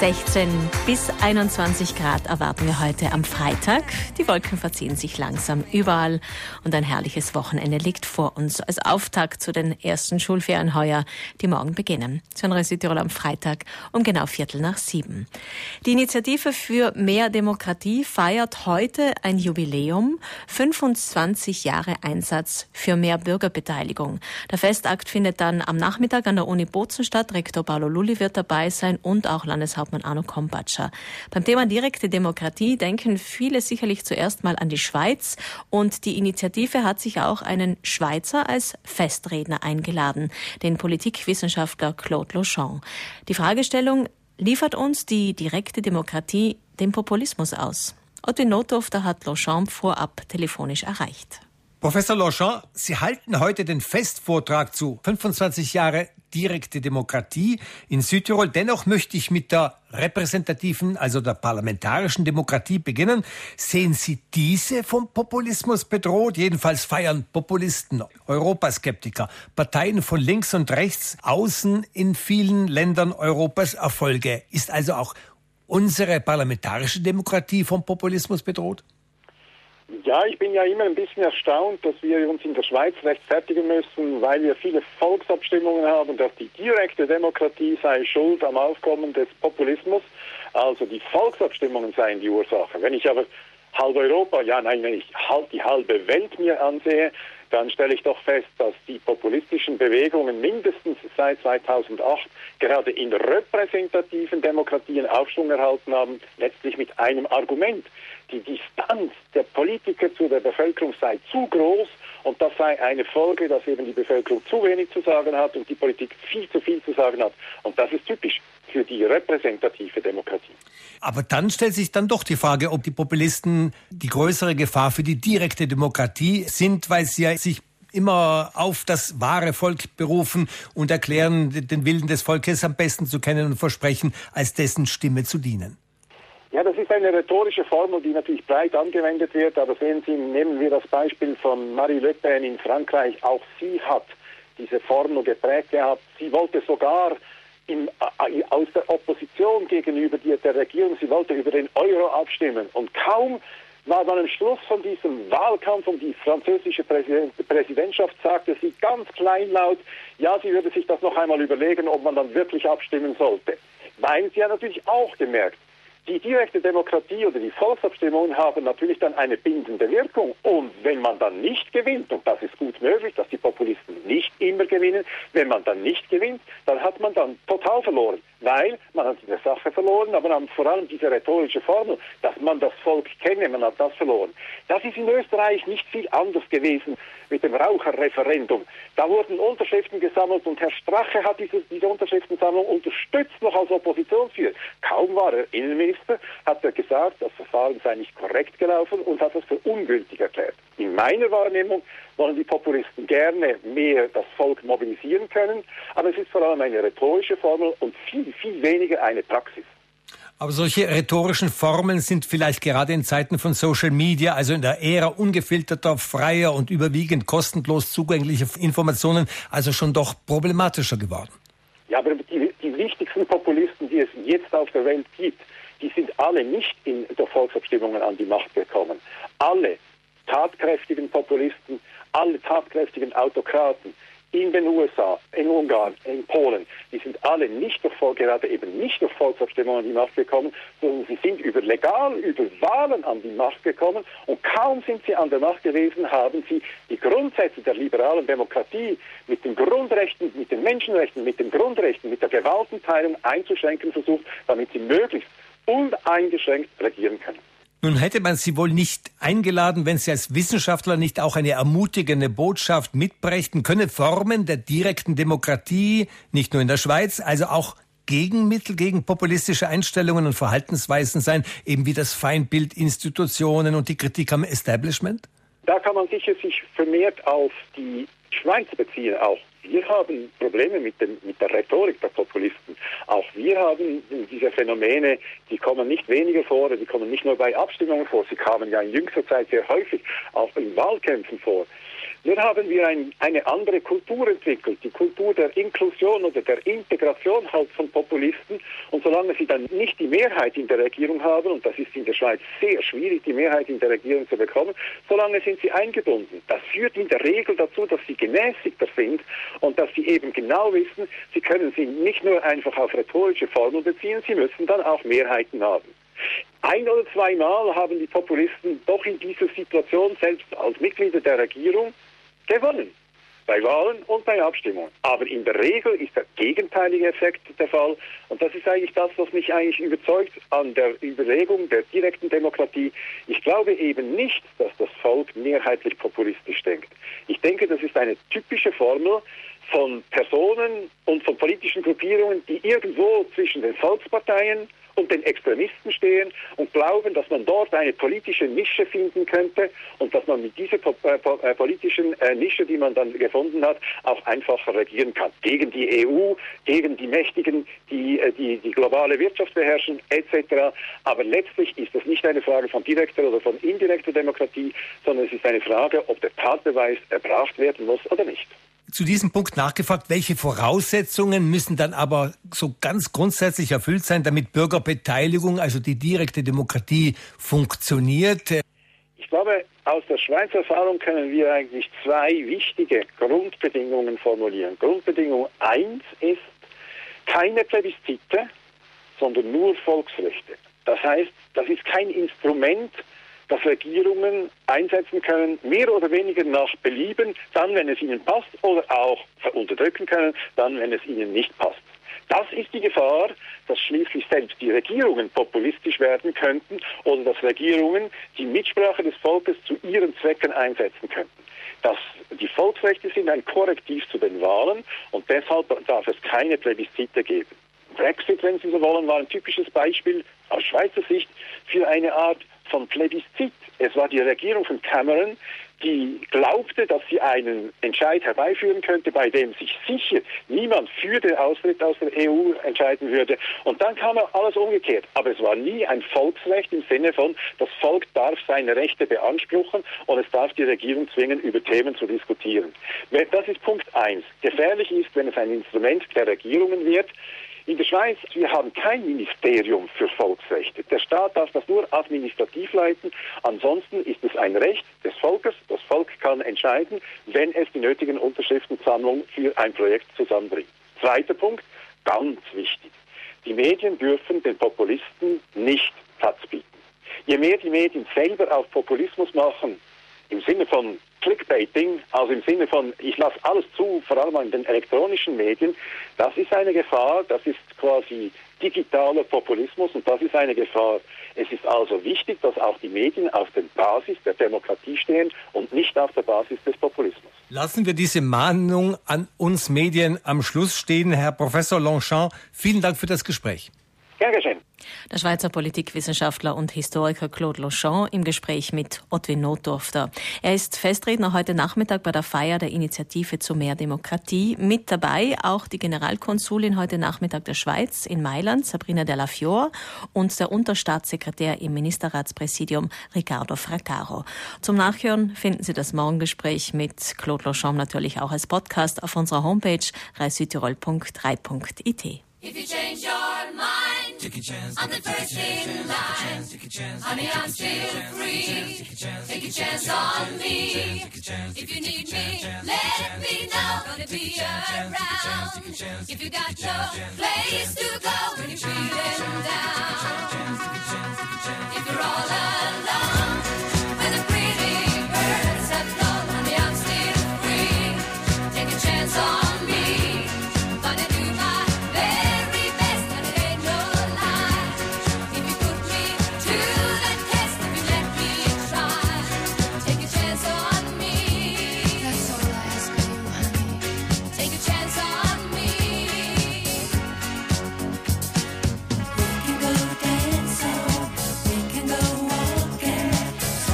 16 bis 21 Grad erwarten wir heute am Freitag. Die Wolken verziehen sich langsam überall und ein herrliches Wochenende liegt vor uns als Auftakt zu den ersten Schulferien heuer, die morgen beginnen. Sonora Südtirol am Freitag um genau 6:15. Die Initiative für mehr Demokratie feiert heute ein Jubiläum, 25 Jahre Einsatz für mehr Bürgerbeteiligung. Der Festakt findet dann am Nachmittag an der Uni Bozen statt. Rektor Paolo Lulli wird dabei sein und auch Landeshauptmann Arno Kompatscher. Beim Thema direkte Demokratie denken viele sicherlich zuerst mal an die Schweiz und die Initiative hat sich auch einen Schweizer als Festredner eingeladen, den Politikwissenschaftler Claude Lauchamp. Die Fragestellung: Liefert uns die direkte Demokratie den Populismus aus? Otto Notdorf hat Lauchamp vorab telefonisch erreicht. Professor Lauchamp, Sie halten heute den Festvortrag zu 25 Jahre direkte Demokratie in Südtirol. Dennoch möchte ich mit der repräsentativen, also der parlamentarischen Demokratie beginnen. Sehen Sie diese vom Populismus bedroht? Jedenfalls feiern Populisten, Europaskeptiker, Parteien von links und rechts außen in vielen Ländern Europas Erfolge. Ist also auch unsere parlamentarische Demokratie vom Populismus bedroht? Ja, ich bin ja immer ein bisschen erstaunt, dass wir uns in der Schweiz rechtfertigen müssen, weil wir viele Volksabstimmungen haben, dass die direkte Demokratie sei schuld am Aufkommen des Populismus. Also die Volksabstimmungen seien die Ursache. Wenn ich aber halb Europa, wenn ich die halbe Welt mir ansehe, dann stelle ich doch fest, dass die populistischen Bewegungen mindestens seit 2008 gerade in repräsentativen Demokratien Aufschwung erhalten haben, letztlich mit einem Argument. Die Distanz der Politiker zu der Bevölkerung sei zu groß und das sei eine Folge, dass eben die Bevölkerung zu wenig zu sagen hat und die Politik viel zu viel zu sagen hat. Und das ist typisch für die repräsentative Demokratie. Aber dann stellt sich dann doch die Frage, ob die Populisten die größere Gefahr für die direkte Demokratie sind, weil sie ja sich immer auf das wahre Volk berufen und erklären, den Willen des Volkes am besten zu kennen und versprechen, als dessen Stimme zu dienen. Ja, das ist eine rhetorische Formel, die natürlich breit angewendet wird, aber sehen Sie, nehmen wir das Beispiel von Marine Le Pen in Frankreich. Auch sie hat diese Formel geprägt gehabt. Sie wollte sogar aus der Opposition gegenüber der Regierung, sie wollte über den Euro abstimmen. Und kaum war dann am Schluss von diesem Wahlkampf um die französische Präsidentschaft, sagte sie ganz kleinlaut, ja, sie würde sich das noch einmal überlegen, ob man dann wirklich abstimmen sollte. Weil sie ja natürlich auch gemerkt, die direkte Demokratie oder die Volksabstimmungen haben natürlich dann eine bindende Wirkung. Und wenn man dann nicht gewinnt, und das ist gut möglich, dass die Populisten nicht immer gewinnen, wenn man dann nicht gewinnt, dann hat man dann total verloren. Weil man hat diese Sache verloren, aber vor allem diese rhetorische Formel, dass man das Volk kenne, man hat das verloren. Das ist in Österreich nicht viel anders gewesen mit dem Raucherreferendum. Da wurden Unterschriften gesammelt und Herr Strache hat diese Unterschriftensammlung unterstützt noch als Oppositionsführer. Kaum war er Innenminister, hat er gesagt, das Verfahren sei nicht korrekt gelaufen und hat es für ungültig erklärt. In meiner Wahrnehmung wollen die Populisten gerne mehr das Volk mobilisieren können, aber es ist vor allem eine rhetorische Formel und viel, viel weniger eine Praxis. Aber solche rhetorischen Formeln sind vielleicht gerade in Zeiten von Social Media, also in der Ära ungefilterter, freier und überwiegend kostenlos zugänglicher Informationen, also schon doch problematischer geworden. Ja, aber die wichtigsten Populisten, die es jetzt auf der Welt gibt, die sind alle nicht in der Volksabstimmungen an die Macht gekommen. Alle tatkräftigen Populisten, alle tatkräftigen Autokraten in den USA, in Ungarn, in Polen, die sind alle gerade eben nicht durch Volksabstimmungen an die Macht gekommen, sondern sie sind über Wahlen an die Macht gekommen und kaum sind sie an der Macht gewesen, haben sie die Grundsätze der liberalen Demokratie mit den Grundrechten, mit den Menschenrechten, mit den Grundrechten, mit der Gewaltenteilung einzuschränken versucht, damit sie möglichst uneingeschränkt regieren können. Nun hätte man Sie wohl nicht eingeladen, wenn Sie als Wissenschaftler nicht auch eine ermutigende Botschaft mitbrächten. Können Formen der direkten Demokratie, nicht nur in der Schweiz, also auch Gegenmittel gegen populistische Einstellungen und Verhaltensweisen sein, eben wie das Feindbild Institutionen und die Kritik am Establishment? Da kann man sicher sich vermehrt auf die Schweiz beziehen auch. Wir haben Probleme mit der Rhetorik der Populisten. Auch wir haben diese Phänomene, die kommen nicht weniger vor, die kommen nicht nur bei Abstimmungen vor, sie kamen ja in jüngster Zeit sehr häufig auch in Wahlkämpfen vor. Nur haben wir eine andere Kultur entwickelt, die Kultur der Inklusion oder der Integration halt von Populisten. Und solange sie dann nicht die Mehrheit in der Regierung haben, und das ist in der Schweiz sehr schwierig, die Mehrheit in der Regierung zu bekommen, solange sind sie eingebunden. Das führt in der Regel dazu, dass sie gemäßigter sind und dass sie eben genau wissen, sie können sie nicht nur einfach auf rhetorische Formeln beziehen, sie müssen dann auch Mehrheiten haben. Ein- oder zweimal haben die Populisten doch in dieser Situation selbst als Mitglieder der Regierung gewonnen. Bei Wahlen und bei Abstimmungen. Aber in der Regel ist der gegenteilige Effekt der Fall. Und das ist eigentlich das, was mich eigentlich überzeugt an der Überlegung der direkten Demokratie. Ich glaube eben nicht, dass das Volk mehrheitlich populistisch denkt. Ich denke, das ist eine typische Formel von Personen und von politischen Gruppierungen, die irgendwo zwischen den Volksparteien und den Extremisten stehen und glauben, dass man dort eine politische Nische finden könnte und dass man mit dieser politischen Nische, die man dann gefunden hat, auch einfacher regieren kann. Gegen die EU, gegen die Mächtigen, die globale Wirtschaft beherrschen, etc. Aber letztlich ist das nicht eine Frage von direkter oder von indirekter Demokratie, sondern es ist eine Frage, ob der Tatbeweis erbracht werden muss oder nicht. Zu diesem Punkt nachgefragt, welche Voraussetzungen müssen dann aber so ganz grundsätzlich erfüllt sein, damit Bürgerbeteiligung, also die direkte Demokratie, funktioniert? Ich glaube, aus der Schweizer Erfahrung können wir eigentlich zwei wichtige Grundbedingungen formulieren. Grundbedingung 1 ist keine Plebiszite, sondern nur Volksrechte. Das heißt, das ist kein Instrument, das Regierungen einsetzen können, mehr oder weniger nach Belieben, dann, wenn es ihnen passt, oder auch unterdrücken können, dann, wenn es ihnen nicht passt. Das ist die Gefahr, dass schließlich selbst die Regierungen populistisch werden könnten oder dass Regierungen die Mitsprache des Volkes zu ihren Zwecken einsetzen könnten. Die Volksrechte sind ein Korrektiv zu den Wahlen und deshalb darf es keine Plebiszite geben. Brexit, wenn Sie so wollen, war ein typisches Beispiel aus Schweizer Sicht für eine Art von Plebiszit. Es war die Regierung von Cameron, die glaubte, dass sie einen Entscheid herbeiführen könnte, bei dem sich sicher niemand für den Austritt aus der EU entscheiden würde. Und dann kam alles umgekehrt. Aber es war nie ein Volksrecht im Sinne von, das Volk darf seine Rechte beanspruchen und es darf die Regierung zwingen, über Themen zu diskutieren. Das ist Punkt 1. Gefährlich ist, wenn es ein Instrument der Regierungen wird. In der Schweiz, wir haben kein Ministerium für Volksrechte. Der Staat darf das nur administrativ leiten. Ansonsten ist es ein Recht des Volkes. Das Volk kann entscheiden, wenn es die nötigen Unterschriftensammlungen für ein Projekt zusammenbringt. Zweiter Punkt, ganz wichtig. Die Medien dürfen den Populisten nicht Platz bieten. Je mehr die Medien selber auf Populismus machen, im Sinne von Clickbaiting, also im Sinne von, ich lasse alles zu, vor allem in den elektronischen Medien, das ist eine Gefahr, das ist quasi digitaler Populismus und das ist eine Gefahr. Es ist also wichtig, dass auch die Medien auf der Basis der Demokratie stehen und nicht auf der Basis des Populismus. Lassen wir diese Mahnung an uns Medien am Schluss stehen. Herr Professor Longchamp, vielen Dank für das Gespräch. Gern geschehen. Der Schweizer Politikwissenschaftler und Historiker Claude Longchamp im Gespräch mit Ottwin Notdurfter. Er ist Festredner heute Nachmittag bei der Feier der Initiative zu mehr Demokratie. Mit dabei auch die Generalkonsulin heute Nachmittag der Schweiz in Mailand, Sabrina Della Fior, und der Unterstaatssekretär im Ministerratspräsidium, Riccardo Fraccaro. Zum Nachhören finden Sie das Morgengespräch mit Claude Longchamp natürlich auch als Podcast auf unserer Homepage reissüdtirol.3.it. If you change your mind, take a chance, I'm the first in line. Honey, I'm still free. Take a chance on me. If you need me, let me know. Gonna be around. If you got no place to go when you're feeling down. If you're all alone, when the pretty birds have flown, honey, I'm still free. Take a chance on me. Gonna do my very best, and it ain't no lie. If you put me to the test, if you let me try, take a chance on me. That's all I ask of you, honey. Take a chance on me. We can go dancing, we can go walking, so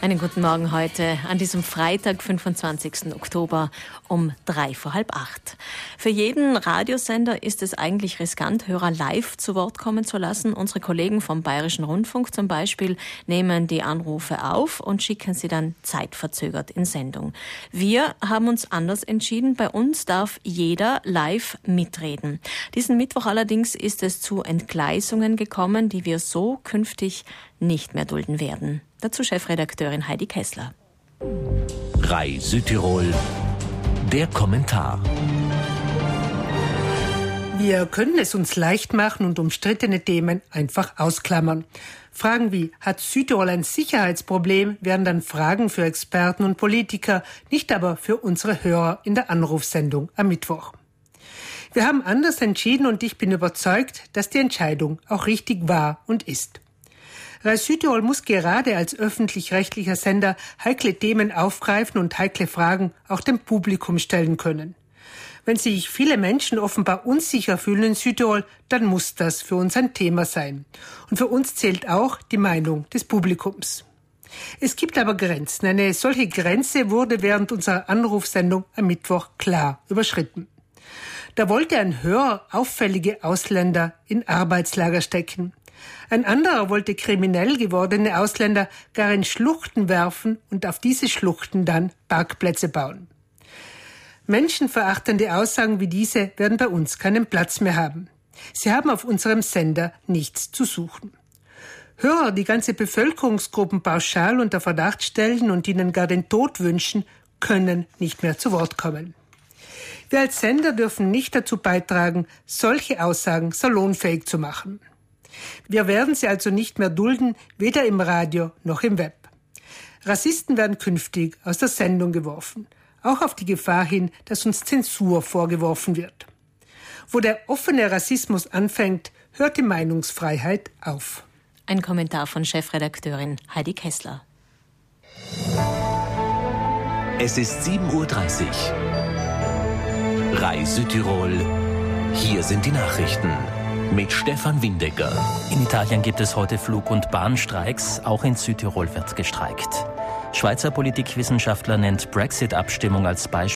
Einen guten Morgen heute an diesem Freitag, 25. Oktober um 7:45. Für jeden Radiosender ist es eigentlich riskant, Hörer live zu Wort kommen zu lassen. Unsere Kollegen vom Bayerischen Rundfunk zum Beispiel nehmen die Anrufe auf und schicken sie dann zeitverzögert in Sendung. Wir haben uns anders entschieden. Bei uns darf jeder live mitreden. Diesen Mittwoch allerdings ist es zu Entgleisungen gekommen, die wir so künftig nicht mehr dulden werden. Dazu Chefredakteurin Heidi Kessler. RAI Südtirol, der Kommentar. Wir können es uns leicht machen und umstrittene Themen einfach ausklammern. Fragen wie, hat Südtirol ein Sicherheitsproblem, wären dann Fragen für Experten und Politiker, nicht aber für unsere Hörer in der Anrufsendung am Mittwoch. Wir haben anders entschieden und ich bin überzeugt, dass die Entscheidung auch richtig war und ist. RAI Südtirol muss gerade als öffentlich-rechtlicher Sender heikle Themen aufgreifen und heikle Fragen auch dem Publikum stellen können. Wenn sich viele Menschen offenbar unsicher fühlen in Südtirol, dann muss das für uns ein Thema sein. Und für uns zählt auch die Meinung des Publikums. Es gibt aber Grenzen. Eine solche Grenze wurde während unserer Anrufsendung am Mittwoch klar überschritten. Da wollte ein Hörer auffällige Ausländer in Arbeitslager stecken. Ein anderer wollte kriminell gewordene Ausländer gar in Schluchten werfen und auf diese Schluchten dann Parkplätze bauen. Menschenverachtende Aussagen wie diese werden bei uns keinen Platz mehr haben. Sie haben auf unserem Sender nichts zu suchen. Hörer, die ganze Bevölkerungsgruppen pauschal unter Verdacht stellen und ihnen gar den Tod wünschen, können nicht mehr zu Wort kommen. Wir als Sender dürfen nicht dazu beitragen, solche Aussagen salonfähig zu machen. Wir werden sie also nicht mehr dulden, weder im Radio noch im Web. Rassisten werden künftig aus der Sendung geworfen, auch auf die Gefahr hin, dass uns Zensur vorgeworfen wird. Wo der offene Rassismus anfängt, hört die Meinungsfreiheit auf. Ein Kommentar von Chefredakteurin Heidi Kessler. Es ist 7:30 Uhr. RAI Südtirol, hier sind die Nachrichten. Mit Stefan Windecker. In Italien gibt es heute Flug- und Bahnstreiks. Auch in Südtirol wird gestreikt. Schweizer Politikwissenschaftler nennt Brexit-Abstimmung als Beispiel